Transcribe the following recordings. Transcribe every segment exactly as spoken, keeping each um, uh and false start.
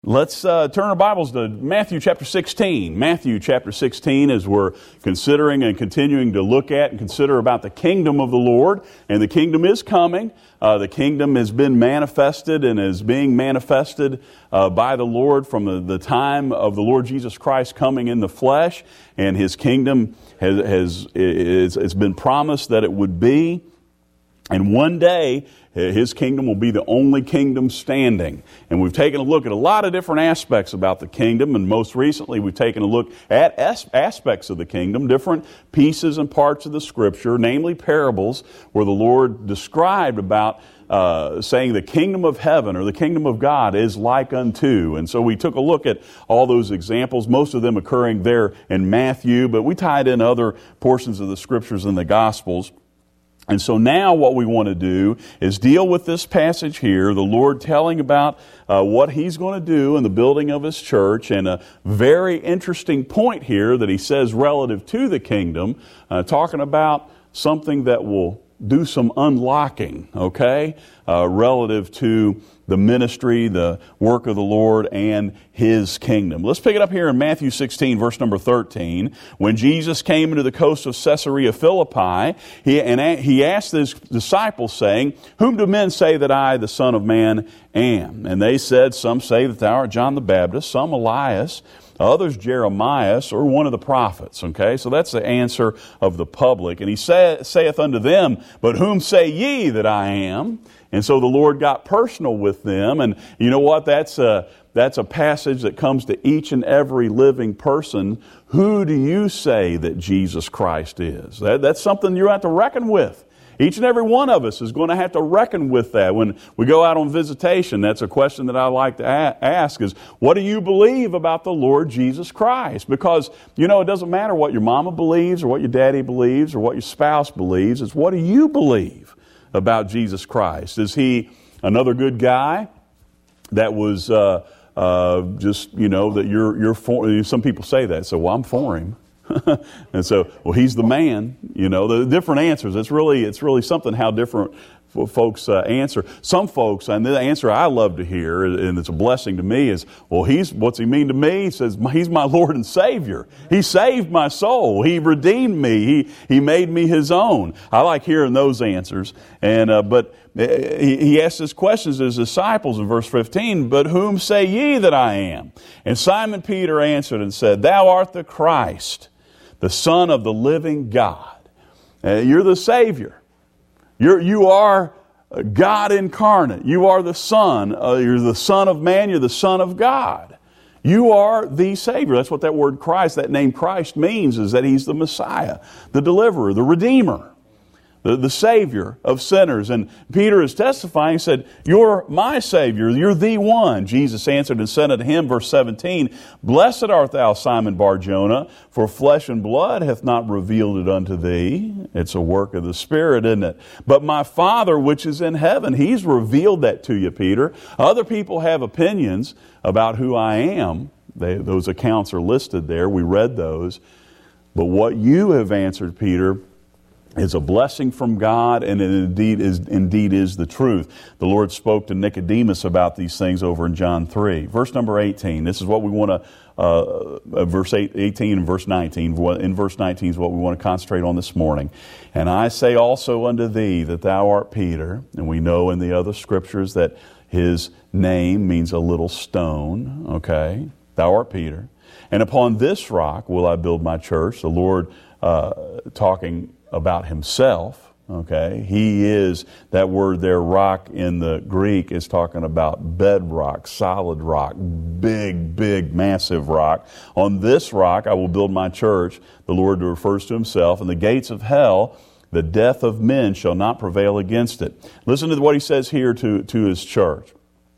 Let's uh, turn our Bibles to Matthew chapter sixteen. Matthew chapter sixteen, as we're considering and continuing to look at and consider about the kingdom of the Lord. And the kingdom is coming. Uh, the kingdom has been manifested and is being manifested uh, by the Lord from the, the time of the Lord Jesus Christ coming in the flesh. And His kingdom has, has is, it's been promised that it would be. And one day, His kingdom will be the only kingdom standing. And we've taken a look at a lot of different aspects about the kingdom. And most recently, we've taken a look at as- aspects of the kingdom, different pieces and parts of the Scripture, namely parables, where the Lord described about uh, saying the kingdom of heaven or the kingdom of God is like unto. And so we took a look at all those examples, most of them occurring there in Matthew, but we tied in other portions of the Scriptures in the Gospels. And so now what we want to do is deal with this passage here, the Lord telling about uh, what He's going to do in the building of His church, and a very interesting point here that He says relative to the kingdom, uh, talking about something that will do some unlocking, okay, uh, relative to the ministry, the work of the Lord, and His kingdom. Let's pick it up here in Matthew sixteen, verse number thirteen. When Jesus came into the coast of Caesarea Philippi, he, and he asked His disciples, saying, "Whom do men say that I, the Son of Man, am?" And they said, "Some say that thou art John the Baptist, some Elias, others Jeremiah, or one of the prophets." Okay, so that's the answer of the public. And He say, saith unto them, "But whom say ye that I am?" And so the Lord got personal with them. And you know what? That's a, that's a passage that comes to each and every living person. Who do you say that Jesus Christ is? That, that's something you have to reckon with. Each and every one of us is going to have to reckon with that. When we go out on visitation, that's a question that I like to a- ask is, what do you believe about the Lord Jesus Christ? Because, you know, it doesn't matter what your mama believes or what your daddy believes or what your spouse believes. It's what do you believe about Jesus Christ? Is He another good guy that was uh, uh, just, you know, that you're, you're for? Some people say that. So, well, I'm for Him. And so, well, He's the man, you know, the different answers. It's really, it's really something how different folks uh, answer. Some folks, and the answer I love to hear, and it's a blessing to me, is, well, He's, what's He mean to me? He says, He's my Lord and Savior. He saved my soul. He redeemed me. He, he made me His own. I like hearing those answers. And, uh, but he, he asked this question to His disciples in verse fifteen, "But whom say ye that I am?" And Simon Peter answered and said, "Thou art the Christ, the Son of the living God." Uh, you're the Savior. You're, you are God incarnate. You are the Son. Uh, you're the Son of Man. You're the Son of God. You are the Savior. That's what that word Christ, that name Christ means, is that He's the Messiah, the Deliverer, the Redeemer, the, the Savior of sinners. And Peter is testifying, said, "You're my Savior. You're the one." Jesus answered and said unto him, verse seventeen, "Blessed art thou, Simon Bar-Jonah, for flesh and blood hath not revealed it unto thee." It's a work of the Spirit, isn't it? "But my Father which is in heaven, He's revealed that to you, Peter." Other people have opinions about who I am. They, those accounts are listed there. We read those. But what you have answered, Peter, is a blessing from God, and it indeed is, indeed is the truth. The Lord spoke to Nicodemus about these things over in John three. Verse number eighteen. This is what we want to, uh, verse eighteen and verse nineteen. In verse nineteen is what we want to concentrate on this morning. "And I say also unto thee that thou art Peter." And we know in the other scriptures that his name means a little stone. Okay? "Thou art Peter. And upon this rock will I build my church." The Lord uh, talking about Himself, okay? He is, that word there, rock in the Greek, is talking about bedrock, solid rock, big, big, massive rock. "On this rock I will build my church." The Lord refers to Himself. "And the gates of hell, the death of men, shall not prevail against it." Listen to what He says here to, to His church.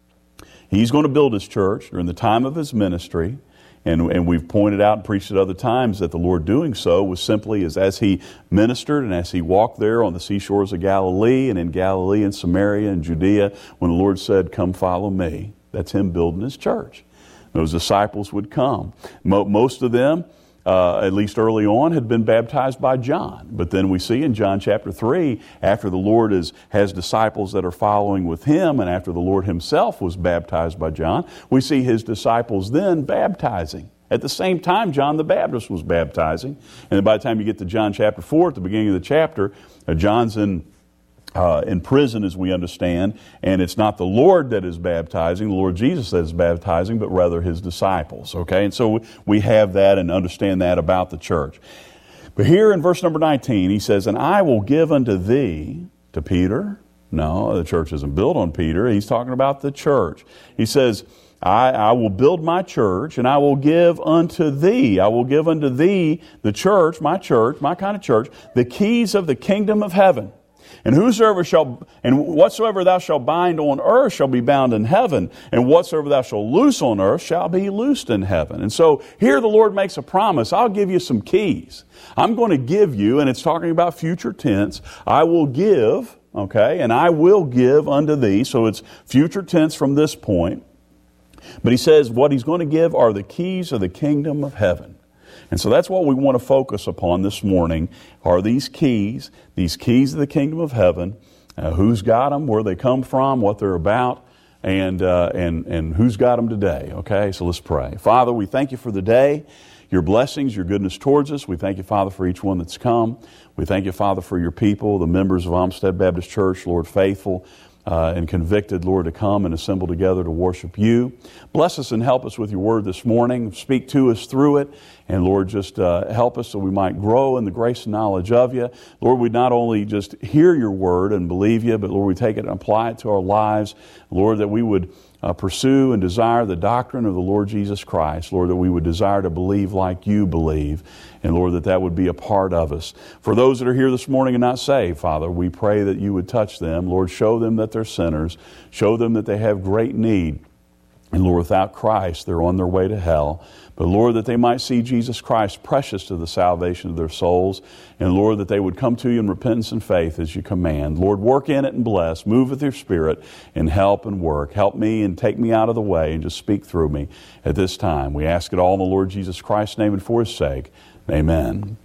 He's going to build His church during the time of His ministry. And, and we've pointed out and preached at other times that the Lord doing so was simply as, as He ministered and as He walked there on the seashores of Galilee and in Galilee and Samaria and Judea, when the Lord said, "Come follow me." That's Him building His church. Those disciples would come. Mo- most of them uh, at least early on, had been baptized by John. But then we see in John chapter three, after the Lord is, has disciples that are following with him, and after the Lord himself was baptized by John, we see his disciples then baptizing. At the same time, John the Baptist was baptizing. And then by the time you get to John chapter four, at the beginning of the chapter, uh, John's in uh, in prison, as we understand, and it's not the Lord that is baptizing, the Lord Jesus that is baptizing, but rather his disciples. Okay, and so we have that and understand that about the church. But here in verse number nineteen, he says, "And I will give unto thee," to Peter. No, the church isn't built on Peter. He's talking about the church. He says, I, I will build my church, and I will give unto thee, I will give unto thee, the church, my church, my kind of church, the keys of the kingdom of heaven. And whosoever shall, and whatsoever thou shalt bind on earth shall be bound in heaven, and whatsoever thou shalt loose on earth shall be loosed in heaven. And so here the Lord makes a promise. I'll give you some keys. I'm going to give you, and it's talking about future tense, I will give, okay, and I will give unto thee. So it's future tense from this point. But he says what he's going to give are the keys of the kingdom of heaven. And so that's what we want to focus upon this morning, are these keys, these keys of the kingdom of heaven, uh, who's got them, where they come from, what they're about, and, uh, and, and who's got them today. Okay, so let's pray. Father, we thank you for the day, your blessings, your goodness towards us. We thank you, Father, for each one that's come. We thank you, Father, for your people, the members of Olmsted Baptist Church, Lord, faithful, Uh, and convicted, Lord, to come and assemble together to worship you. Bless us and help us with your word this morning. Speak to us through it. And Lord, just uh, help us so we might grow in the grace and knowledge of you. Lord, we not only just hear your word and believe you, but Lord, we take it and apply it to our lives. Lord, that we would Uh, pursue and desire the doctrine of the Lord Jesus Christ. Lord, that we would desire to believe like you believe. And Lord, that that would be a part of us. For those that are here this morning and not saved, Father, we pray that you would touch them. Lord, show them that they're sinners. Show them that they have great need. And Lord, without Christ, they're on their way to hell. But Lord, that they might see Jesus Christ precious to the salvation of their souls. And Lord, that they would come to you in repentance and faith as you command. Lord, work in it and bless. Move with your Spirit and help and work. Help me and take me out of the way and just speak through me at this time. We ask it all in the Lord Jesus Christ's name and for his sake. Amen.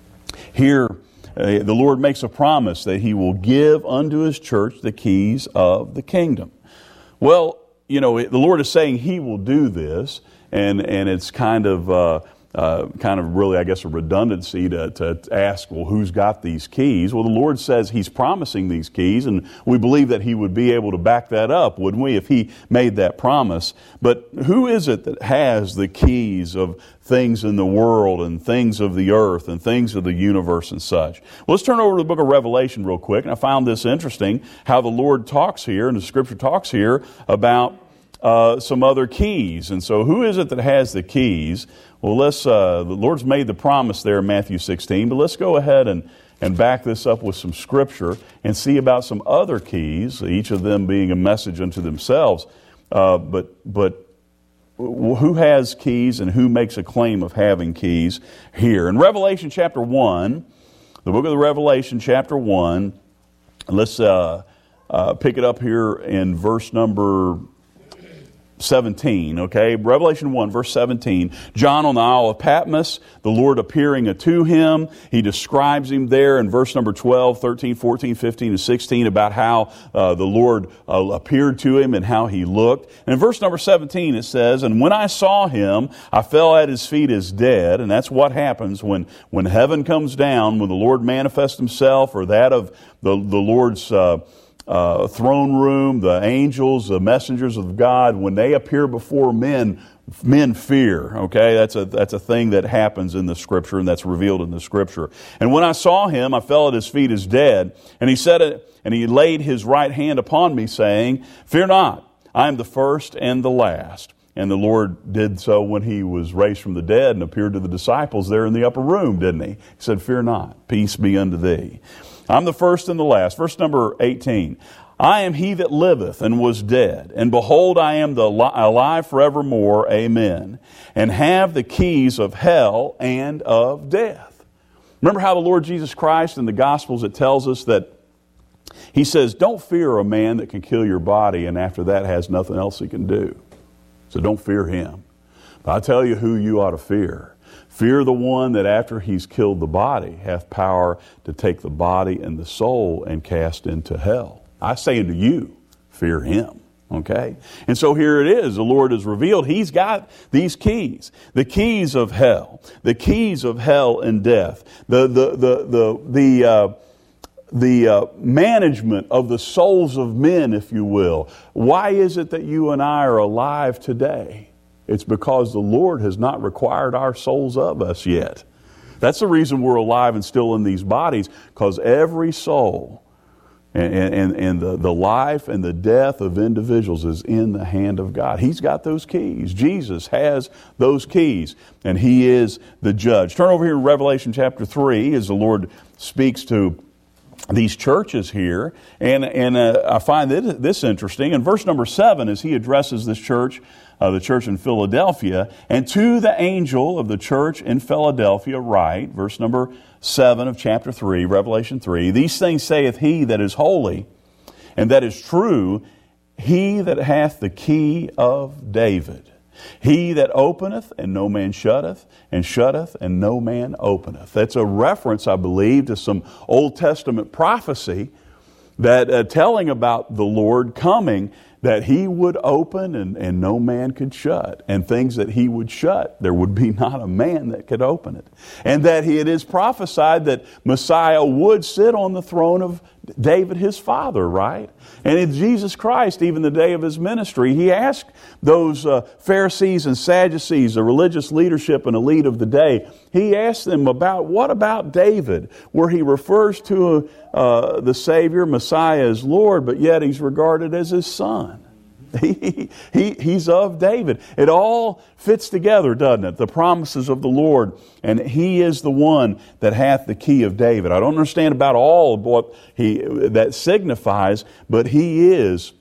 Here, uh, the Lord makes a promise that he will give unto his church the keys of the kingdom. Well, you know, the Lord is saying he will do this, and, and it's kind of uh, uh, kind of really, I guess, a redundancy to, to ask, well, who's got these keys? Well, the Lord says he's promising these keys, and we believe that he would be able to back that up, wouldn't we, if he made that promise? But who is it that has the keys of things in the world and things of the earth and things of the universe and such? Well, let's turn over to the book of Revelation real quick. And I found this interesting, how the Lord talks here, and the Scripture talks here about uh, some other keys. And so who is it that has the keys? Well, let's, uh, the Lord's made the promise there in Matthew sixteen, but let's go ahead and, and back this up with some Scripture and see about some other keys, each of them being a message unto themselves. Uh, but, but who has keys and who makes a claim of having keys here? In Revelation chapter one, the book of the Revelation chapter one, let's uh, uh, pick it up here in verse number seventeen, okay? Revelation one, verse seventeen. John on the Isle of Patmos, the Lord appearing unto him. He describes him there in verse number twelve, thirteen, fourteen, fifteen, and sixteen about how uh, the Lord uh, appeared to him and how he looked. And in verse number seventeen it says, "And when I saw him, I fell at his feet as dead." And that's what happens when, when heaven comes down, when the Lord manifests himself, or that of the, the Lord's uh, Uh, throne room, the angels, the messengers of God, when they appear before men, men fear. Okay, that's a that's a thing that happens in the Scripture, and that's revealed in the Scripture. "And when I saw him, I fell at his feet as dead. And he said it, and he laid his right hand upon me, saying, Fear not, I am the first and the last." And the Lord did so when he was raised from the dead and appeared to the disciples there in the upper room, didn't he? He said, "Fear not, peace be unto thee. I'm the first and the last." Verse number eighteen. "I am he that liveth and was dead, and behold, I am the li- alive forevermore, amen, and have the keys of hell and of death." Remember how the Lord Jesus Christ in the Gospels, it tells us that he says, "Don't fear a man that can kill your body, and after that has nothing else he can do. So don't fear him. But I tell you who you ought to fear. Fear the one that after he's killed the body hath power to take the body and the soul and cast into hell. I say unto you, fear him. Okay? And so here it is. The Lord has revealed He's got these keys. The keys of hell. The keys of hell and death. The, the, the, the, the, uh, the uh, management of the souls of men, if you will. Why is it that you and I are alive today? It's because the Lord has not required our souls of us yet. That's the reason we're alive and still in these bodies, because every soul and, and, and the, the life and the death of individuals is in the hand of God. He's got those keys. Jesus has those keys, and He is the judge. Turn over here to Revelation chapter three as the Lord speaks to these churches here, and, and uh, I find this, this interesting. In verse number seven, as He addresses this church, uh, the church in Philadelphia, and to the angel of the church in Philadelphia write, verse number seven of chapter three, Revelation three, these things saith He that is holy, and that is true, He that hath the key of David. He that openeth, and no man shutteth, and shutteth, and no man openeth. That's a reference, I believe, to some Old Testament prophecy that uh, telling about the Lord coming, that He would open and, and no man could shut. And things that He would shut, there would be not a man that could open it. And that it is prophesied that Messiah would sit on the throne of David his father, right? And in Jesus Christ, even the day of His ministry, He asked those uh, Pharisees and Sadducees, the religious leadership and elite of the day, He asked them about, what about David? Where He refers to uh, the Savior, Messiah, as Lord, but yet He's regarded as His Son. He, he, he's of David. It all fits together, doesn't it? The promises of the Lord. And He is the one that hath the key of David. I don't understand about all of what he, that signifies, but He is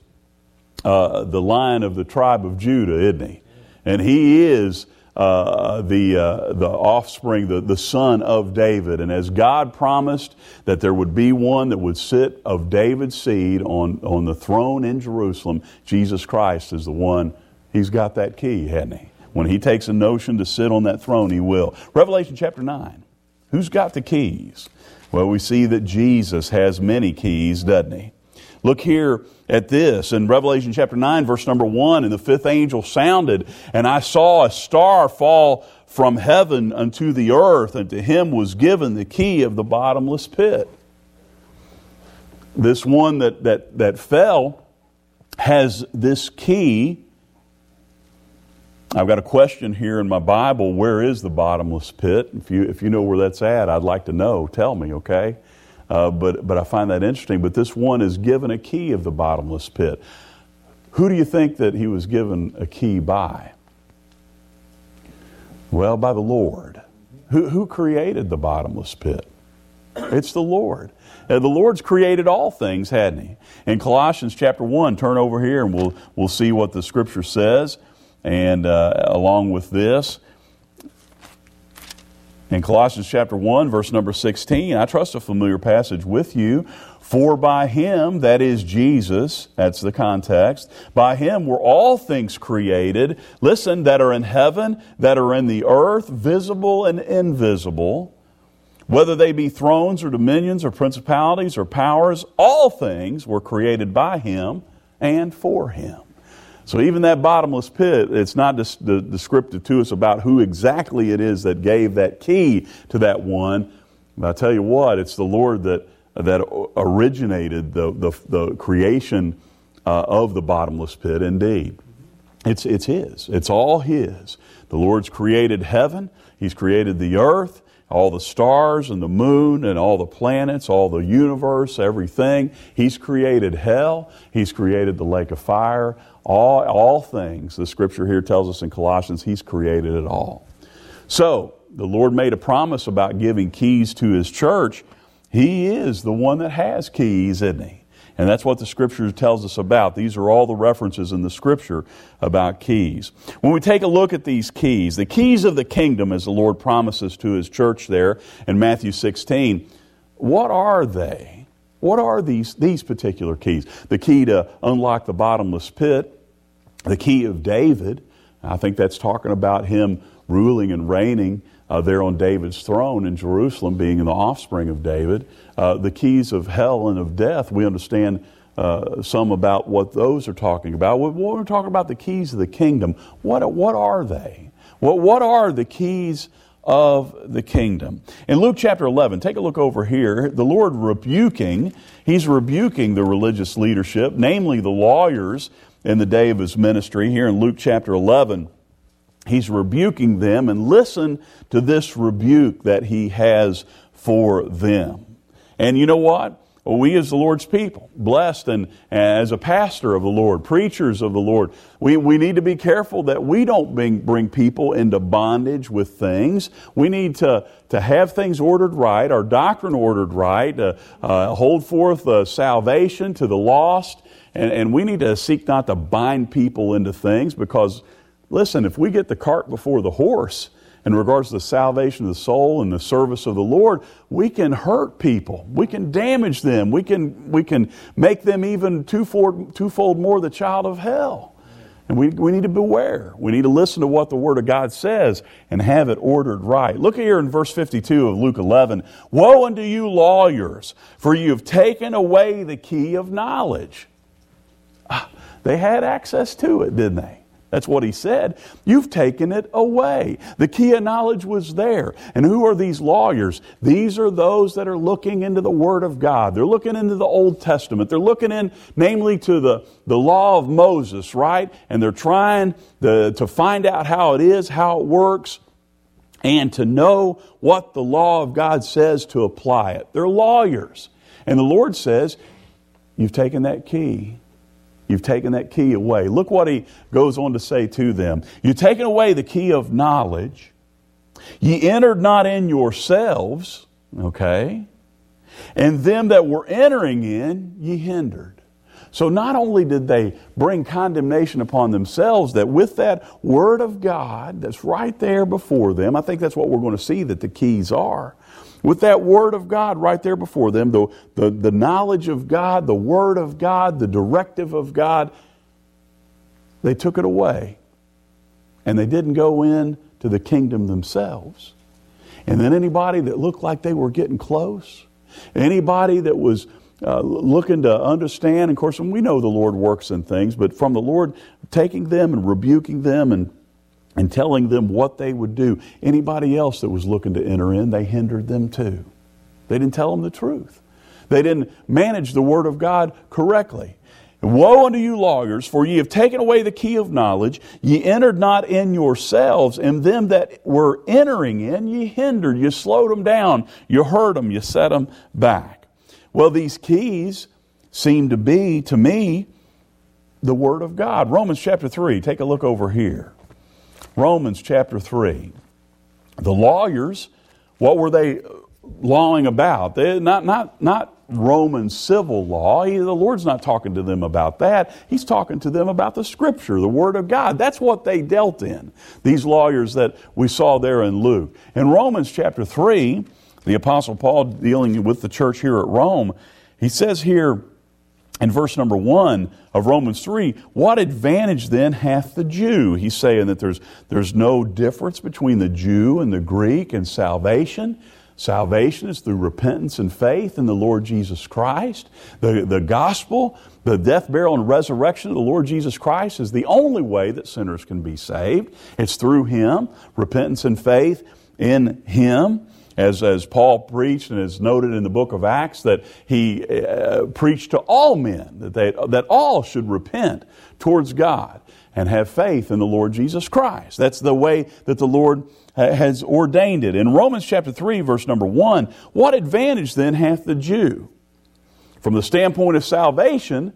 uh, the Lion of the tribe of Judah, isn't He? And He is uh, the uh, the offspring, the, the son of David. And as God promised that there would be one that would sit of David's seed on, on the throne in Jerusalem, Jesus Christ is the one. He's got that key, hasn't He? When He takes a notion to sit on that throne, He will. Revelation chapter nine. Who's got the keys? Well, we see that Jesus has many keys, doesn't He? Look here at this in Revelation chapter nine, verse number one. And the fifth angel sounded, and I saw a star fall from heaven unto the earth, and to him was given the key of the bottomless pit. This one that, that, that fell has this key. I've got a question here in my Bible. Where is the bottomless pit? If you, if you know where that's at, I'd like to know. Tell me, okay? Uh, but, but I find that interesting. But this one is given a key of the bottomless pit. Who do you think that he was given a key by? Well, by the Lord. Who, who created the bottomless pit? It's the Lord. Uh, the Lord's created all things, hadn't He? In Colossians chapter one, turn over here and we'll, we'll see what the Scripture says. And uh, along with this, in Colossians chapter one, verse number sixteen, I trust a familiar passage with you. For by Him, that is Jesus, that's the context, by Him were all things created, listen, that are in heaven, that are in the earth, visible and invisible, whether they be thrones or dominions or principalities or powers, all things were created by Him and for Him. So even that bottomless pit, it's not des- the descriptive to us about who exactly it is that gave that key to that one. But I tell you what, it's the Lord that that originated the the, the creation uh, of the bottomless pit. Indeed, it's it's His. It's all His. The Lord's created heaven. He's created the earth, all the stars and the moon and all the planets, all the universe, everything. He's created hell. He's created the lake of fire. All, all things, the Scripture here tells us in Colossians, He's created it all. So, the Lord made a promise about giving keys to His church. He is the one that has keys, isn't He? And that's what the Scripture tells us about. These are all the references in the Scripture about keys. When we take a look at these keys, the keys of the kingdom, as the Lord promises to His church there in Matthew sixteen, what are they? What are these, these particular keys? The key to unlock the bottomless pit, the key of David, I think that's talking about him ruling and reigning uh, there on David's throne in Jerusalem, being in the offspring of David. Uh, the keys of hell and of death, we understand uh, some about what those are talking about. When we're talking about the keys of the kingdom, what, what are they? What, what are the keys of the kingdom? In Luke chapter eleven, take a look over here. The Lord rebuking, He's rebuking the religious leadership, namely the lawyers in the day of His ministry. Here in Luke chapter eleven, He's rebuking them, and listen to this rebuke that He has for them. And you know what? We as the Lord's people, blessed and as a pastor of the Lord, preachers of the Lord, we, we need to be careful that we don't bring, bring people into bondage with things. We need to, to have things ordered right, our doctrine ordered right, uh, uh, hold forth uh, salvation to the lost, and, and we need to seek not to bind people into things, because, listen, if we get the cart before the horse, in regards to the salvation of the soul and the service of the Lord, we can hurt people. We can damage them. We can we can make them even twofold, twofold more the child of hell. And we, we need to beware. We need to listen to what the Word of God says and have it ordered right. Look here in verse fifty-two of Luke eleven. Woe unto you lawyers, for you have taken away the key of knowledge. Ah, they had access to it, didn't they? That's what he said. You've taken it away. The key of knowledge was there. And who are these lawyers? These are those that are looking into the Word of God. They're looking into the Old Testament. They're looking in, namely, to the, the law of Moses, right? And they're trying to, to find out how it is, how it works, and to know what the law of God says to apply it. They're lawyers. And the Lord says, you've taken that key. You've taken that key away. Look what he goes on to say to them. You've taken away the key of knowledge. Ye entered not in yourselves, okay? And them that were entering in, ye hindered. So not only did they bring condemnation upon themselves, that with that Word of God that's right there before them, I think that's what we're going to see that the keys are. With that Word of God right there before them, the, the, the knowledge of God, the Word of God, the directive of God, they took it away. And they didn't go in to the kingdom themselves. And then anybody that looked like they were getting close, anybody that was uh, looking to understand, of course, we know the Lord works in things, but from the Lord taking them and rebuking them and and telling them what they would do. Anybody else that was looking to enter in, they hindered them too. They didn't tell them the truth. They didn't manage the Word of God correctly. And woe unto you lawyers, for ye have taken away the key of knowledge. Ye entered not in yourselves, and them that were entering in, ye hindered. You slowed them down. You hurt them. You set them back. Well, these keys seem to be, to me, the Word of God. Romans chapter three, take a look over here. Romans chapter three. The lawyers, what were they lawing about? They, not, not, not Roman civil law. He, the Lord's not talking to them about that. He's talking to them about the Scripture, the Word of God. That's what they dealt in, these lawyers that we saw there in Luke. In Romans chapter three, the Apostle Paul, dealing with the church here at Rome, he says here in verse number one of Romans three, what advantage then hath the Jew? He's saying that there's, there's no difference between the Jew and the Greek in salvation. Salvation is through repentance and faith in the Lord Jesus Christ. The, the gospel, the death, burial, and resurrection of the Lord Jesus Christ is the only way that sinners can be saved. It's through Him, repentance and faith in Him. As, as Paul preached and is noted in the book of Acts, that he uh, preached to all men, that, they, that all should repent towards God and have faith in the Lord Jesus Christ. That's the way that the Lord has ordained it. In Romans chapter three, verse number one, what advantage then hath the Jew? From the standpoint of salvation,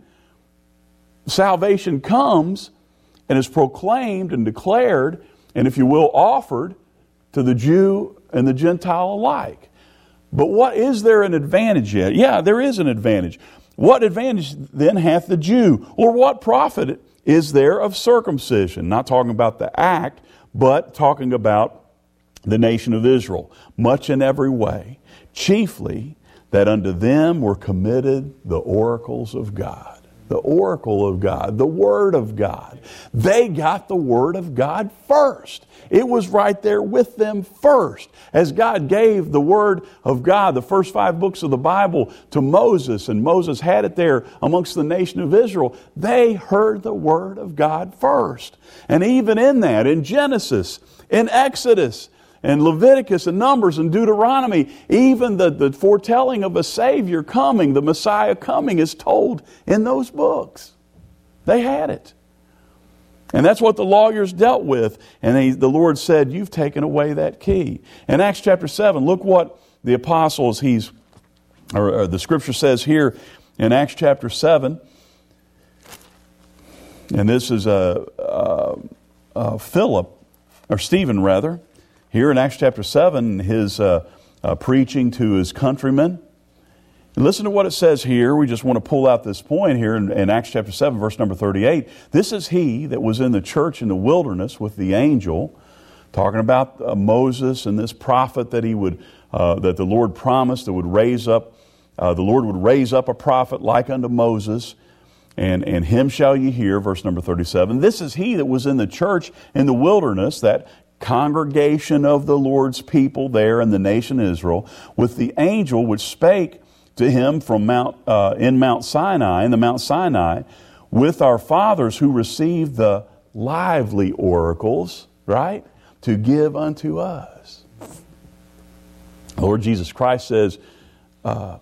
salvation comes and is proclaimed and declared, and if you will, offered to the Jew and the Gentile alike. But what is there an advantage yet? Yeah, there is an advantage. What advantage then hath the Jew? Or what profit is there of circumcision? Not talking about the act, but talking about the nation of Israel. Much in every way. Chiefly that unto them were committed the oracles of God. The oracle of God, the Word of God. They got the Word of God first. It was right there with them first. As God gave the Word of God, the first five books of the Bible, to Moses, and Moses had it there amongst the nation of Israel, they heard the Word of God first. And even in that, in Genesis, in Exodus, and Leviticus and Numbers and Deuteronomy, even the, the foretelling of a Savior coming, the Messiah coming, is told in those books. They had it. And that's what the lawyers dealt with. And they, the Lord said, you've taken away that key. In Acts chapter seven, look what the apostles, he's, or, or the scripture says here in Acts chapter seven. And this is uh, uh, uh, Philip, or Stephen rather. Here in Acts chapter seven, his uh, uh, preaching to his countrymen. And listen to what it says here. We just want to pull out this point here in, in Acts chapter seven, verse number thirty-eight. This is he that was in the church in the wilderness with the angel, talking about uh, Moses and this prophet that he would, uh, that the Lord promised that would raise up, uh, the Lord would raise up a prophet like unto Moses. And, and him shall ye hear, verse number thirty-seven. This is he that was in the church in the wilderness, that congregation of the Lord's people there in the nation Israel, with the angel which spake to him from Mount uh, in Mount Sinai, in the Mount Sinai, with our fathers who received the lively oracles, right, to give unto us. The Lord Jesus Christ says, uh,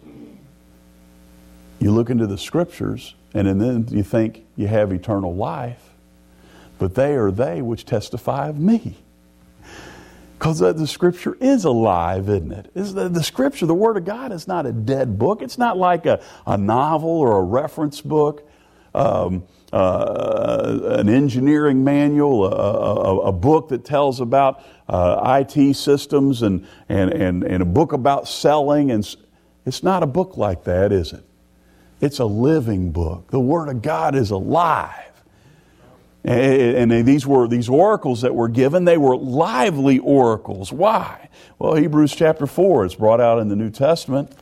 you look into the Scriptures, and then you think you have eternal life. But they are they which testify of me. Because the Scripture is alive, isn't it? Is the, the Scripture, the Word of God, is not a dead book. It's not like a, a novel or a reference book, um, uh, an engineering manual, a, a, a book that tells about uh, I T systems, and, and, and, and a book about selling. And it's not a book like that, is it? It's a living book. The Word of God is alive. And these were these oracles that were given, they were lively oracles. Why? Well, Hebrews chapter four, it's brought out in the New Testament.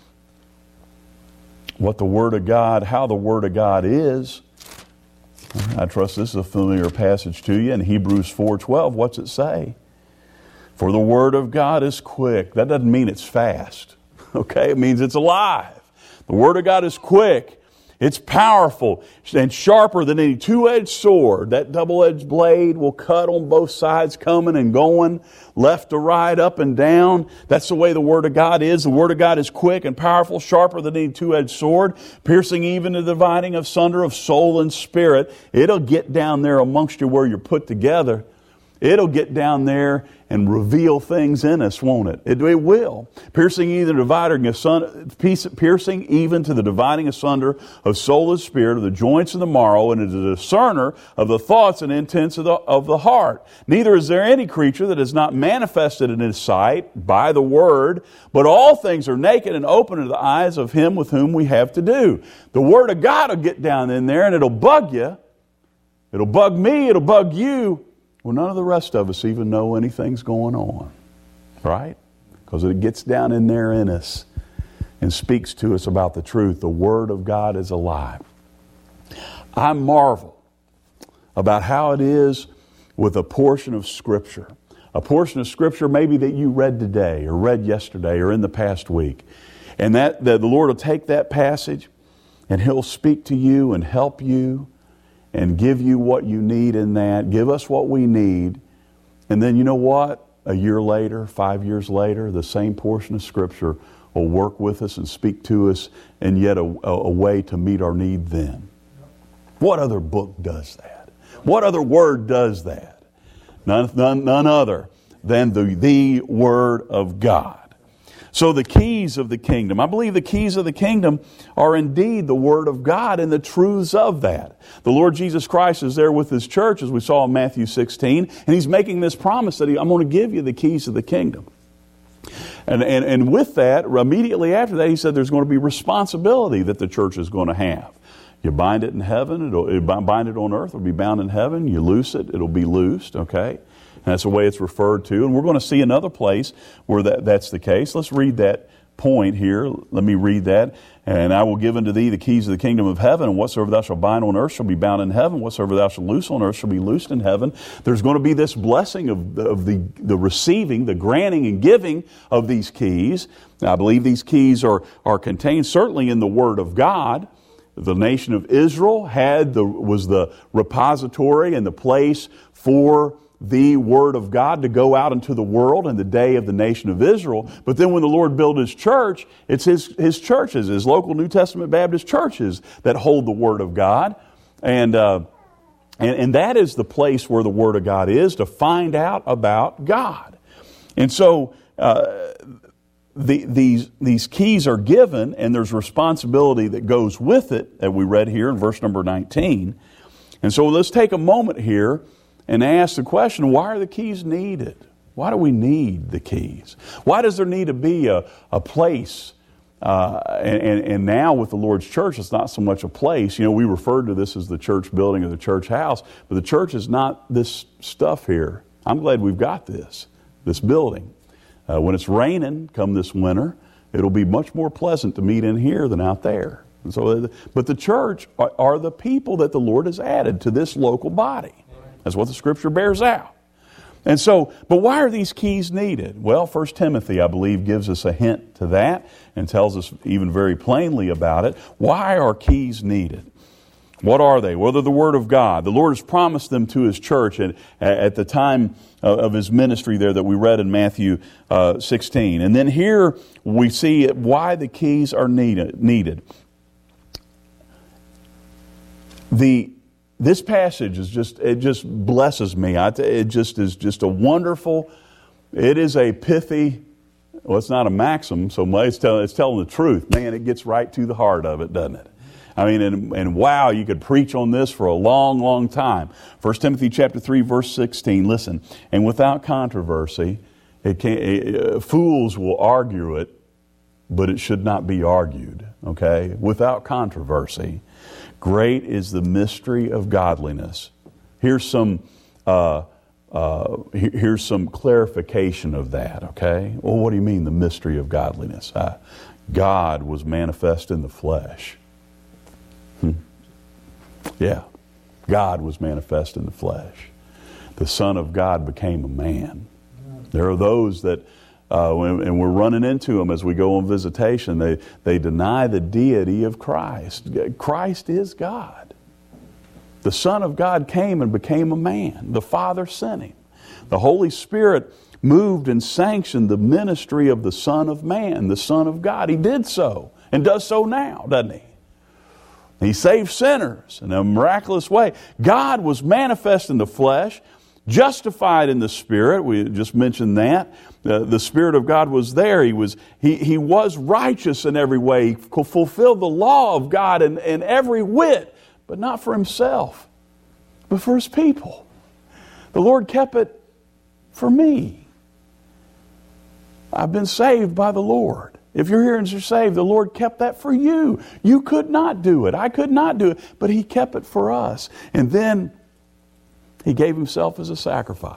What the Word of God, how the Word of God is. I trust this is a familiar passage to you. In Hebrews four twelve, what's it say? For the Word of God is quick. That doesn't mean it's fast. Okay, it means it's alive. The Word of God is quick. It's powerful and sharper than any two-edged sword. That double-edged blade will cut on both sides, coming and going, left to right, up and down. That's the way the Word of God is. The Word of God is quick and powerful, sharper than any two-edged sword, piercing even to the dividing of sunder of soul and spirit. It'll get down there amongst you where you're put together. It'll get down there and reveal things in us, won't it? It, it will. Piercing even dividing asunder, piercing even to the dividing asunder of soul and spirit, of the joints and the marrow, and is a discerner of the thoughts and intents of the, of the heart. Neither is there any creature that is not manifested in His sight by the Word, but all things are naked and open to the eyes of Him with whom we have to do. The Word of God will get down in there and it'll bug you. It'll bug me. It'll bug you. Well, none of the rest of us even know anything's going on, right? Because it gets down in there in us and speaks to us about the truth. The Word of God is alive. I marvel about how it is with a portion of Scripture. A portion of Scripture maybe that you read today or read yesterday or in the past week. And that, that the Lord will take that passage and He'll speak to you and help you and give you what you need in that, give us what we need. And then you know what? A year later, five years later, the same portion of Scripture will work with us and speak to us in yet a, a, a way to meet our need then. What other book does that? What other word does that? None, none, none other than the, the Word of God. So the keys of the kingdom, I believe the keys of the kingdom are indeed the Word of God and the truths of that. The Lord Jesus Christ is there with His church, as we saw in Matthew sixteen, and He's making this promise that he, I'm going to give you the keys of the kingdom. And, and, and with that, immediately after that, He said there's going to be responsibility that the church is going to have. You bind it in heaven, it'll, you bind it on earth, it'll be bound in heaven. You loose it, it'll be loosed, okay? And that's the way it's referred to. And we're going to see another place where that, that's the case. Let's read that point here. Let me read that. And I will give unto thee the keys of the kingdom of heaven, and whatsoever thou shalt bind on earth shall be bound in heaven, whatsoever thou shalt loose on earth shall be loosed in heaven. There's going to be this blessing of, of the, the receiving, the granting and giving of these keys. Now, I believe these keys are, are contained certainly in the Word of God. The nation of Israel had the, was the repository and the place for the Word of God to go out into the world in the day of the nation of Israel. But then when the Lord built His church, it's His, His churches, His local New Testament Baptist churches that hold the Word of God. And, uh, and, and that is the place where the Word of God is, to find out about God. And so uh, the, these, these keys are given, and there's responsibility that goes with it, that we read here in verse number nineteen. And so let's take a moment here and ask the question, why are the keys needed? Why do we need the keys? Why does there need to be a, a place? Uh, and, and now with the Lord's church, it's not so much a place. You know, we referred to this as the church building or the church house, but the church is not this stuff here. I'm glad we've got this, this building. Uh, when it's raining come this winter, it'll be much more pleasant to meet in here than out there. And so, but the church are, are the people that the Lord has added to this local body. That's what the Scripture bears out. And so, but why are these keys needed? Well, First Timothy, I believe, gives us a hint to that and tells us even very plainly about it. Why are keys needed? What are they? Well, they're the Word of God. The Lord has promised them to His church at, at the time of His ministry there that we read in Matthew uh, sixteen. And then here we see why the keys are needed. needed. The This passage is just, it just blesses me. I, it just is just a wonderful, it is a pithy, well, it's not a maxim so much, it's telling, it's telling the truth. Man, it gets right to the heart of it, doesn't it? I mean, and, and wow, you could preach on this for a long, long time. First Timothy chapter three, verse sixteen, listen, and without controversy, it can, it, fools will argue it, but it should not be argued, okay? Without controversy. Great is the mystery of godliness. Here's some uh, uh, here's some clarification of that, okay? Well, what do you mean, the mystery of godliness? Uh, God was manifest in the flesh. Hmm. Yeah, God was manifest in the flesh. The Son of God became a man. There are those that Uh, and we're running into them as we go on visitation. They, they deny the deity of Christ. Christ is God. The Son of God came and became a man. The Father sent Him. The Holy Spirit moved and sanctioned the ministry of the Son of Man, the Son of God. He did so and does so now, doesn't He? He saved sinners in a miraculous way. God was manifest in the flesh, justified in the Spirit. We just mentioned that. Uh, the Spirit of God was there. He was he, he was righteous in every way. He fulfilled the law of God in, in every whit, but not for Himself, but for His people. The Lord kept it for me. I've been saved by the Lord. If you're here and you're saved, the Lord kept that for you. You could not do it. I could not do it, but He kept it for us. And then He gave Himself as a sacrifice.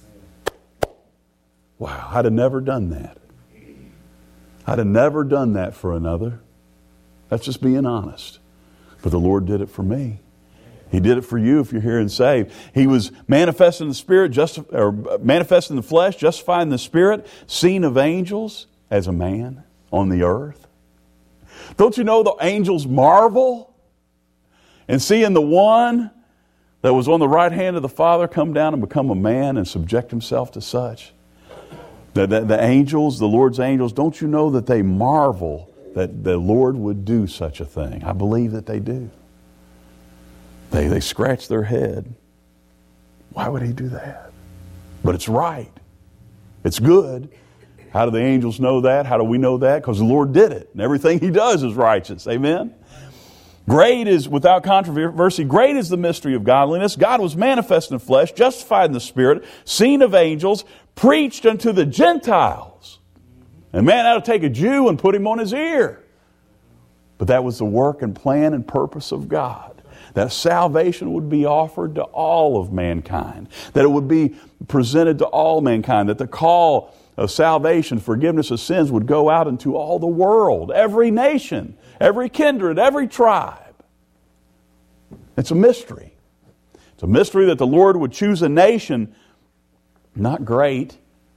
Wow, I'd have never done that. I'd have never done that for another. That's just being honest. But the Lord did it for me. He did it for you if you're here and saved. He was manifest in the Spirit, just, or manifest in the flesh, justified in the Spirit, seen of angels as a man on the earth. Don't you know the angels marvel and seeing the one that was on the right hand of the Father come down and become a man and subject Himself to such? The, the, the angels, the Lord's angels, don't you know that they marvel that the Lord would do such a thing? I believe that they do. They, they scratch their head. Why would He do that? But it's right. It's good. How do the angels know that? How do we know that? Because the Lord did it. And everything He does is righteous. Amen? Great is, without controversy, great is the mystery of godliness. God was manifest in the flesh, justified in the Spirit, seen of angels, preached unto the Gentiles. And man, that'll take a Jew and put him on his ear. But that was the work and plan and purpose of God. That salvation would be offered to all of mankind. That it would be presented to all mankind. That the call of salvation, forgiveness of sins, would go out into all the world, every nation, every kindred, every tribe. It's a mystery. It's a mystery that the Lord would choose a nation, not great,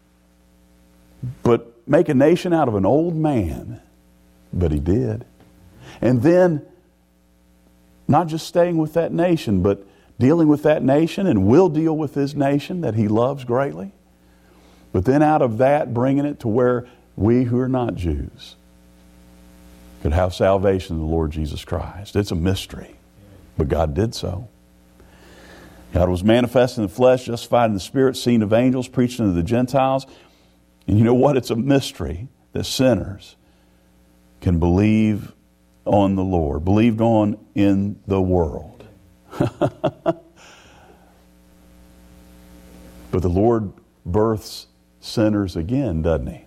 but make a nation out of an old man. But He did. And then, not just staying with that nation, but dealing with that nation, and will deal with His nation that He loves greatly. But then out of that, bringing it to where we who are not Jews could have salvation in the Lord Jesus Christ. It's a mystery, but God did so. God was manifest in the flesh, justified in the Spirit, seen of angels, preached unto the Gentiles. And you know what? It's a mystery that sinners can believe on the Lord, believed on in the world. But the Lord births sinners again, doesn't He?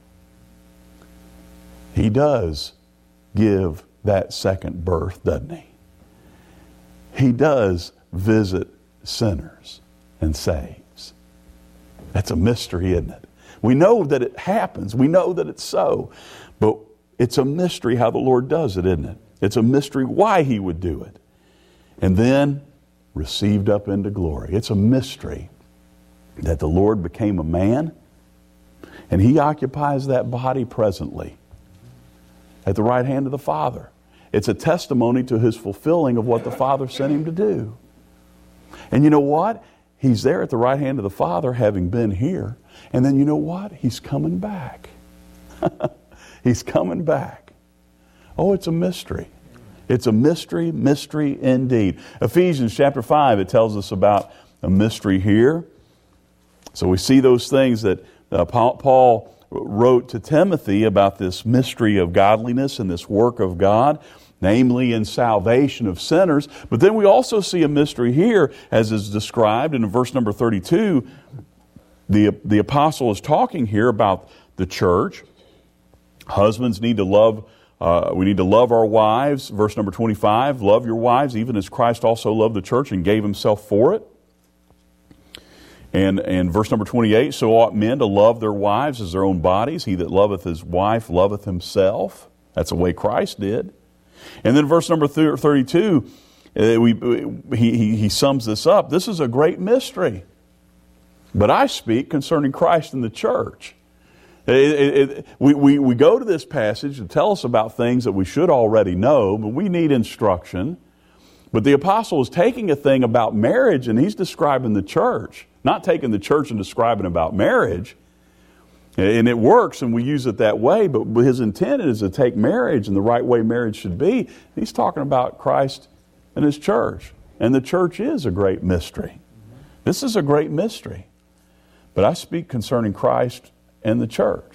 He does give that second birth, doesn't He? He does visit sinners and saves. That's a mystery, isn't it? We know that it happens. We know that it's so. But it's a mystery how the Lord does it, isn't it? It's a mystery why He would do it. And then received up into glory. It's a mystery that the Lord became a man, and He occupies that body presently at the right hand of the Father. It's a testimony to His fulfilling of what the Father sent Him to do. And you know what? He's there at the right hand of the Father, having been here. And then you know what? He's coming back. He's coming back. Oh, it's a mystery. It's a mystery, mystery indeed. Ephesians chapter five, it tells us about a mystery here. So we see those things that uh, Paul wrote to Timothy about this mystery of godliness and this work of God, namely in salvation of sinners. But then we also see a mystery here, as is described in verse number thirty-two. The, the apostle is talking here about the church. Husbands need to love, uh, we need to love our wives. Verse number twenty-five, love your wives even as Christ also loved the church and gave Himself for it. And, and verse number twenty-eight, so ought men to love their wives as their own bodies. He that loveth his wife loveth himself. That's the way Christ did. And then verse number thirty-two, uh, we, he, he, he sums this up. This is a great mystery. But I speak concerning Christ and the church. It, it, it, we, we, we go to this passage to tell us about things that we should already know, but we need instruction. But the apostle is taking a thing about marriage, and he's describing the church. Not taking the church and describing about marriage. And it works, and we use it that way, but his intent is to take marriage in the right way marriage should be. He's talking about Christ and His church. And the church is a great mystery. This is a great mystery. But I speak concerning Christ and the church.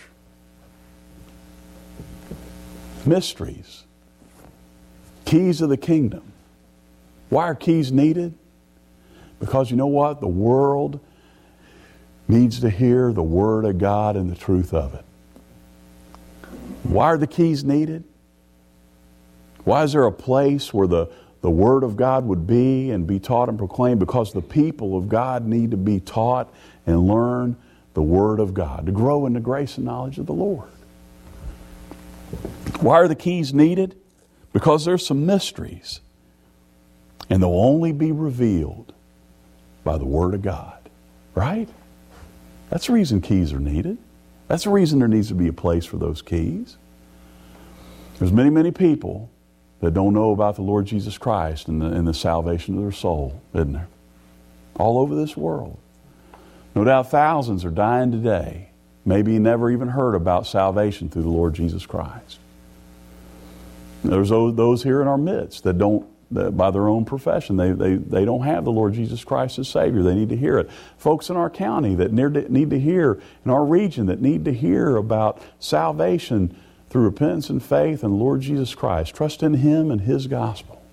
Mysteries. Keys of the kingdom. Why are keys needed? Because you know what? The world needs to hear the Word of God and the truth of it. Why are the keys needed? Why is there a place where the, the Word of God would be and be taught and proclaimed? Because the people of God need to be taught and learn the Word of God, to grow in the grace and knowledge of the Lord. Why are the keys needed? Because there's some mysteries, and they'll only be revealed by the Word of God. Right? That's the reason keys are needed. That's the reason there needs to be a place for those keys. There's many, many people that don't know about the Lord Jesus Christ and the, and the salvation of their soul, isn't there? All over this world. No doubt thousands are dying today. Maybe you never even heard about salvation through the Lord Jesus Christ. There's those here in our midst that don't, that by their own profession, they, they, they don't have the Lord Jesus Christ as Savior. They need to hear it. Folks in our county that need to hear, in our region that need to hear about salvation through repentance and faith in the Lord Jesus Christ. Trust in Him and His gospel.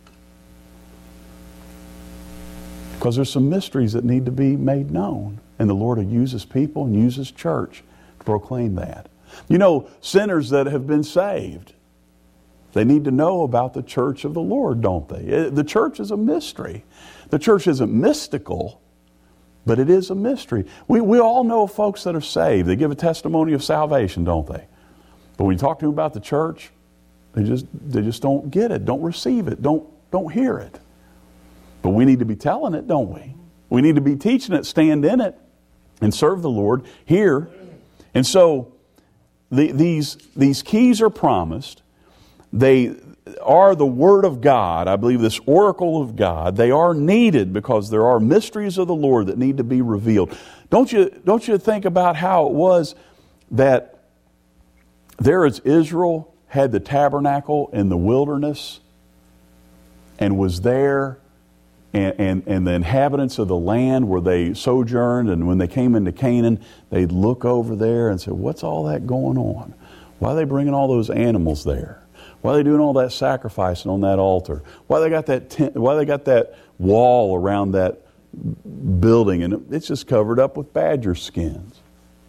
Because there's some mysteries that need to be made known. And the Lord will use His people and use His church to proclaim that. You know, sinners that have been saved, they need to know about the church of the Lord, don't they? The church is a mystery. The church isn't mystical, But it is a mystery. We, we all know folks that are saved. They give a testimony of salvation, don't they? But when you talk to them about the church, they just they just don't get it, don't receive it, don't don't hear it. But we need to be telling it, don't we? We need to be teaching it, stand in it, and serve the Lord here. And so the, these these keys are promised. They are the Word of God. I believe this oracle of God. They are needed because there are mysteries of the Lord that need to be revealed. Don't you, don't you think about how it was that there as Israel had the tabernacle in the wilderness and was there, and, and, and the inhabitants of the land where they sojourned, and when they came into Canaan, they'd look over there and say, what's all that going on? Why are they bringing all those animals there? Why are they doing all that sacrificing on that altar? Why they got that tent, why they got that wall around that building, and it's just covered up with badger skins?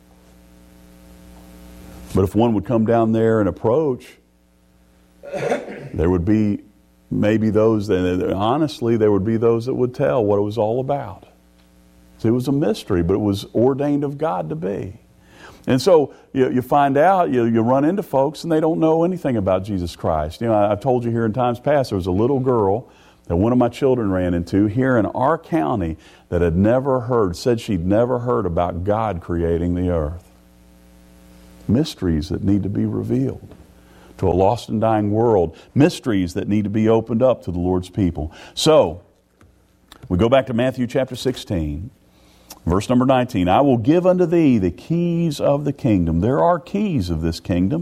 But if one would come down there and approach, there would be maybe those that, honestly, there would be those that would tell what it was all about. So it was a mystery, but it was ordained of God to be. And so you, you find out, you, you run into folks and they don't know anything about Jesus Christ. You know, I, I've told you here in times past, there was a little girl that one of my children ran into here in our county that had never heard, said she'd never heard about God creating the earth. Mysteries that need to be revealed to a lost and dying world. Mysteries that need to be opened up to the Lord's people. So, we go back to Matthew chapter sixteen. Verse number nineteen, I will give unto thee the keys of the kingdom. There are keys of this kingdom.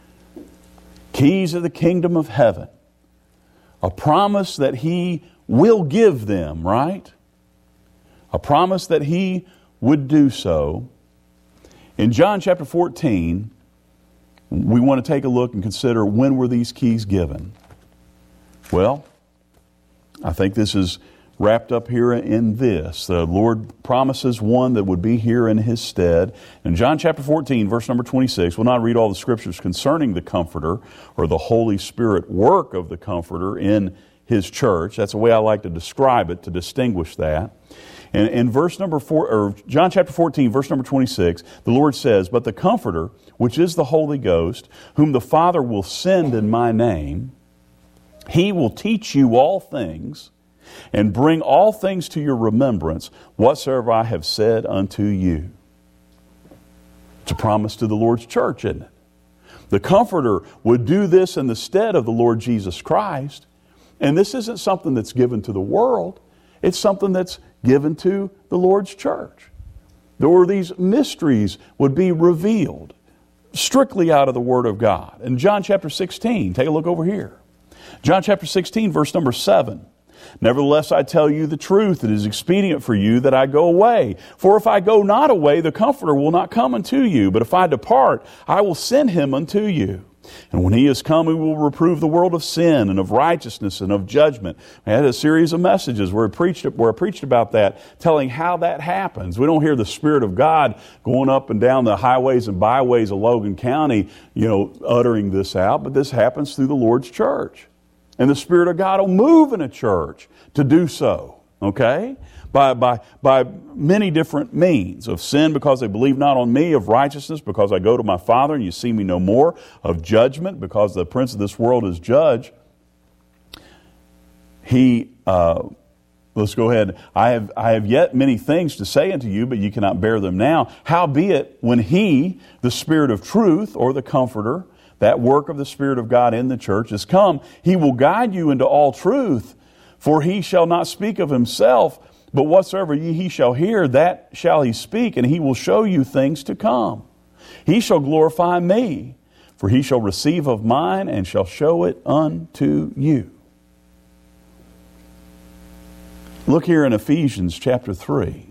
Keys of the kingdom of heaven. A promise that He will give them, right? A promise that He would do so. In John chapter fourteen, we want to take a look and consider, when were these keys given? Well, I think this is wrapped up here in this. The Lord promises one that would be here in His stead. In John chapter fourteen, verse number twenty-six, we'll not read all the scriptures concerning the Comforter or the Holy Spirit work of the Comforter in His church. That's the way I like to describe it, to distinguish that. And in verse number four, or John chapter fourteen, verse number twenty-six, the Lord says, but the Comforter, which is the Holy Ghost, whom the Father will send in my name, He will teach you all things, and bring all things to your remembrance, whatsoever I have said unto you. It's a promise to the Lord's church, isn't it? The Comforter would do this in the stead of the Lord Jesus Christ. And this isn't something that's given to the world. It's something that's given to the Lord's church. Or these mysteries would be revealed strictly out of the Word of God. In John chapter sixteen, take a look over here. John chapter sixteen, verse number seven. Nevertheless, I tell you the truth, it is expedient for you that I go away. For if I go not away, the Comforter will not come unto you. But if I depart, I will send Him unto you. And when He is come, He will reprove the world of sin and of righteousness and of judgment. I had a series of messages where I preached, where I preached about that, telling how that happens. We don't hear the Spirit of God going up and down the highways and byways of Logan County, you know, uttering this out, but this happens through the Lord's church. And the Spirit of God will move in a church to do so, okay? By, by, by many different means. Of sin, because they believe not on me. Of righteousness, because I go to my Father and you see me no more. Of judgment, because the prince of this world is judge. He, uh, let's go ahead. I have, I have yet many things to say unto you, but you cannot bear them now. Howbeit, when He, the Spirit of truth, or the Comforter, that work of the Spirit of God in the church is come, He will guide you into all truth. For He shall not speak of Himself, but whatsoever ye He shall hear, that shall He speak, and He will show you things to come. He shall glorify me, for He shall receive of mine, and shall show it unto you. Look here in Ephesians chapter three.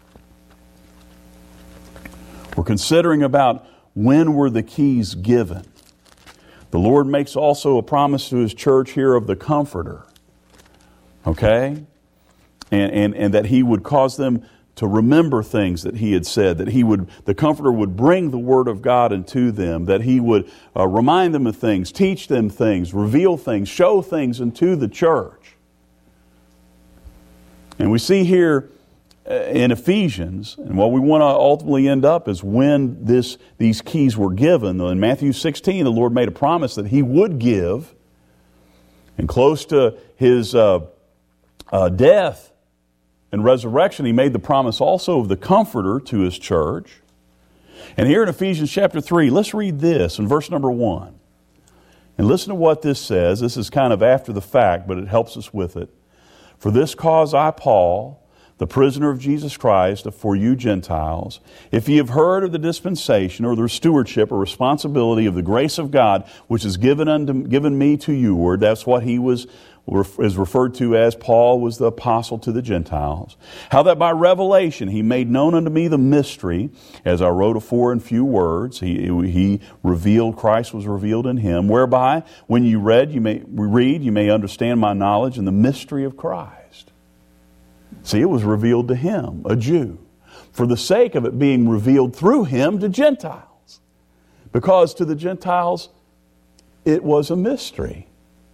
We're considering about when were the keys given. The Lord makes also a promise to His church here of the Comforter. Okay? And, and, and that He would cause them to remember things that He had said. That He would, the Comforter would bring the Word of God into them. That He would uh, remind them of things, teach them things, reveal things, show things into the church. And we see here in Ephesians, and what we want to ultimately end up is when this these keys were given. In Matthew sixteen, the Lord made a promise that He would give, and close to His uh, uh, death and resurrection, He made the promise also of the Comforter to His church. And here in Ephesians chapter three, let's read this in verse number one. And listen to what this says. This is kind of after the fact, but it helps us with it. For this cause I, Paul, the prisoner of Jesus Christ, for you Gentiles, if ye have heard of the dispensation or the stewardship or responsibility of the grace of God, which is given unto given me to you, word, that's what he was is referred to as Paul was the apostle to the Gentiles. How that by revelation he made known unto me the mystery, as I wrote afore in few words. He, he revealed, Christ was revealed in him, whereby when you read, you may read, you may understand my knowledge in the mystery of Christ. See, it was revealed to him, a Jew, for the sake of it being revealed through him to Gentiles. Because to the Gentiles, it was a mystery,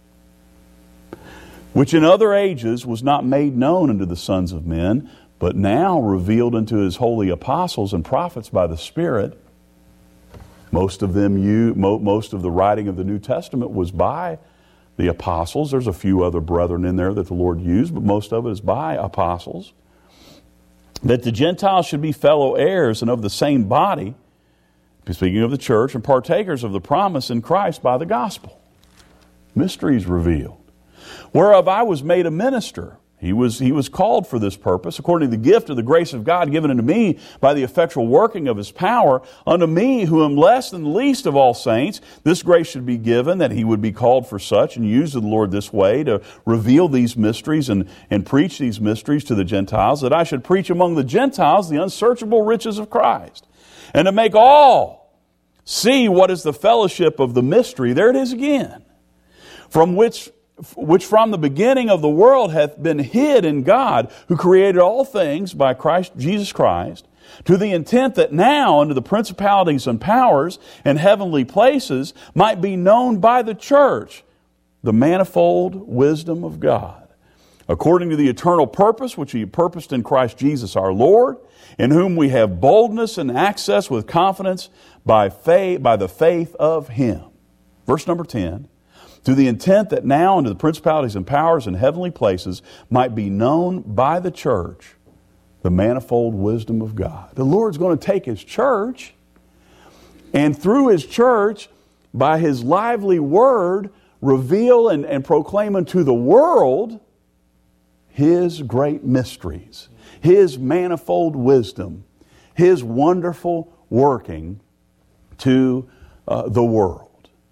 which in other ages was not made known unto the sons of men, but now revealed unto His holy apostles and prophets by the Spirit. Most of them, you, most of the writing of the New Testament was by the apostles. There's a few other brethren in there that the Lord used, but most of it is by apostles. That the Gentiles should be fellow heirs and of the same body, speaking of the church, and partakers of the promise in Christ by the gospel. Mysteries revealed. Whereof I was made a minister. He was, he was called for this purpose, according to the gift of the grace of God given unto me by the effectual working of His power. Unto me, who am less than the least of all saints, this grace should be given, that He would be called for such, and used of the Lord this way, to reveal these mysteries and, and preach these mysteries to the Gentiles, that I should preach among the Gentiles the unsearchable riches of Christ, and to make all see what is the fellowship of the mystery. There it is again. From which which from the beginning of the world hath been hid in God, who created all things by Christ Jesus Christ, to the intent that now unto the principalities and powers and heavenly places might be known by the church the manifold wisdom of God, according to the eternal purpose which He purposed in Christ Jesus our Lord, in whom we have boldness and access with confidence by faith, by the faith of Him. Verse number ten. To the intent that now unto the principalities and powers in heavenly places might be known by the church the manifold wisdom of God. The Lord's going to take His church, and through His church, by His lively word, reveal and, and proclaim unto the world His great mysteries, His manifold wisdom, His wonderful working to uh, the world.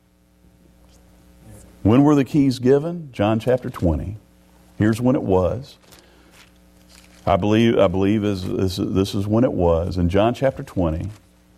When were the keys given? John chapter twenty. Here's when it was. I believe I believe is, is, this is when it was. In John chapter twenty.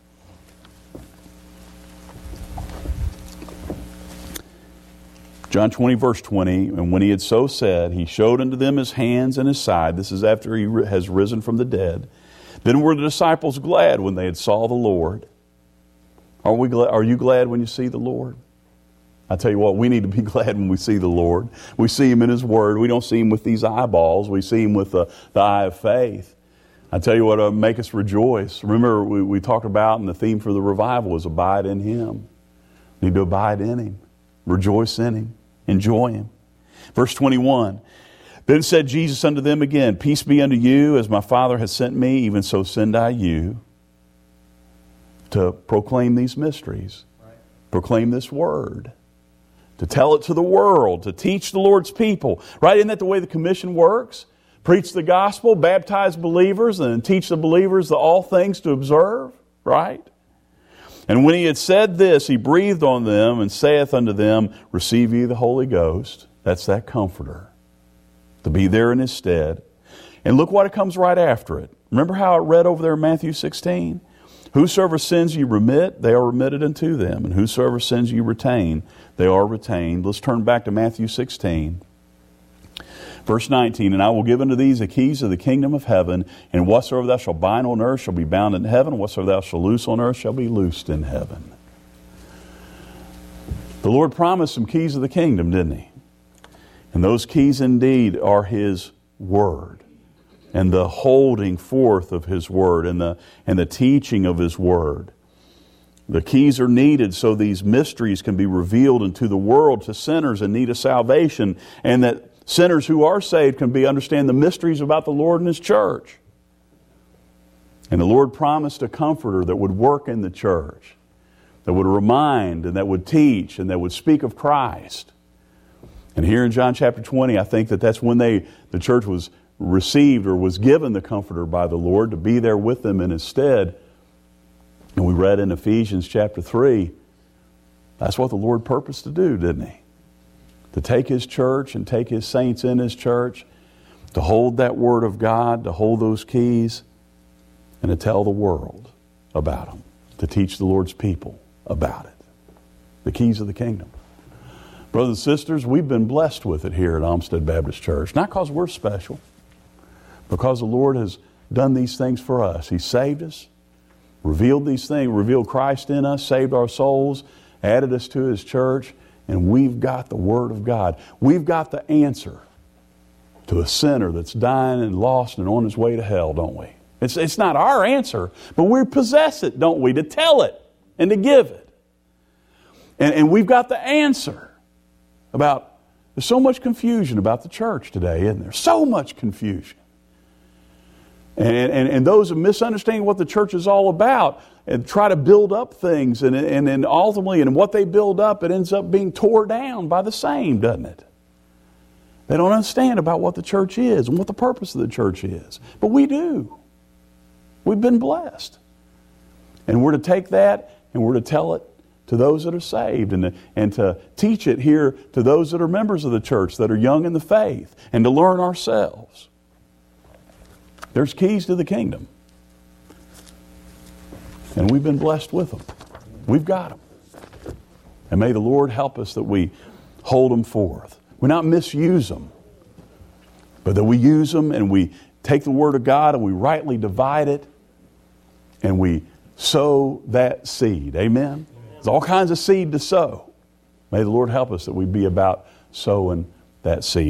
John twenty verse twenty, and when He had so said, He showed unto them His hands and His side. This is after He has risen from the dead. Then were the disciples glad when they had saw the Lord. Are we glad? Are you glad when you see the Lord? I tell you what, we need to be glad when we see the Lord. We see Him in His Word. We don't see Him with these eyeballs. We see Him with the, the eye of faith. I tell you what, uh, make us rejoice. Remember, we, we talked about, and the theme for the revival is abide in Him. We need to abide in Him. Rejoice in Him. Enjoy Him. Verse twenty-one. Then said Jesus unto them again, Peace be unto you, as my Father has sent me, even so send I you. To proclaim these mysteries. Right. Proclaim this Word. To tell it to the world, to teach the Lord's people. Right? Isn't that the way the commission works? Preach the gospel, baptize believers, and teach the believers the all things to observe. Right? And when He had said this, He breathed on them and saith unto them, Receive ye the Holy Ghost. That's that Comforter. To be there in His stead. And look what it comes right after it. Remember how it read over there in Matthew sixteen? Whosoever sins ye remit, they are remitted unto them. And whosoever sins ye retain, they are retained. Let's turn back to Matthew sixteen. Verse nineteen, And I will give unto these the keys of the kingdom of heaven, and whatsoever thou shalt bind on earth shall be bound in heaven, and whatsoever thou shalt loose on earth shall be loosed in heaven. The Lord promised some keys of the kingdom, didn't He? And those keys indeed are His Word. and the holding forth of His Word and the, and the teaching of His Word. The keys are needed so these mysteries can be revealed into the world to sinners in need of salvation, and that sinners who are saved can be understand the mysteries about the Lord and His church. And the Lord promised a comforter that would work in the church, that would remind and that would teach and that would speak of Christ. And here in John chapter twenty, I think that that's when they the church was received or was given the comforter by the Lord to be there with them in His stead. And we read in Ephesians chapter three, that's what the Lord purposed to do, didn't He? To take His church and take His saints in His church, to hold that Word of God, to hold those keys, and to tell the world about them, to teach the Lord's people about it. The keys of the kingdom. Brothers and sisters, we've been blessed with it here at Olmsted Baptist Church. Not because we're special, because the Lord has done these things for us. He saved us, revealed these things, revealed Christ in us, saved our souls, added us to His church, and we've got the Word of God. We've got the answer to a sinner that's dying and lost and on his way to hell, don't we? It's, it's not our answer, but we possess it, don't we, to tell it and to give it. And, and we've got the answer about, there's so much confusion about the church today, isn't there? So much confusion. And, and, and those who misunderstand what the church is all about and try to build up things, and, and, and ultimately, and what they build up, it ends up being tore down by the same, doesn't it? They don't understand about what the church is and what the purpose of the church is. But we do. We've been blessed. And we're to take that and we're to tell it to those that are saved, and to, and to teach it here to those that are members of the church, that are young in the faith, and to learn ourselves. There's keys to the kingdom. And we've been blessed with them. We've got them. And may the Lord help us that we hold them forth. We not misuse them, but that we use them and we take the Word of God and we rightly divide it and we sow that seed. Amen? There's all kinds of seed to sow. May the Lord help us that we be about sowing that seed.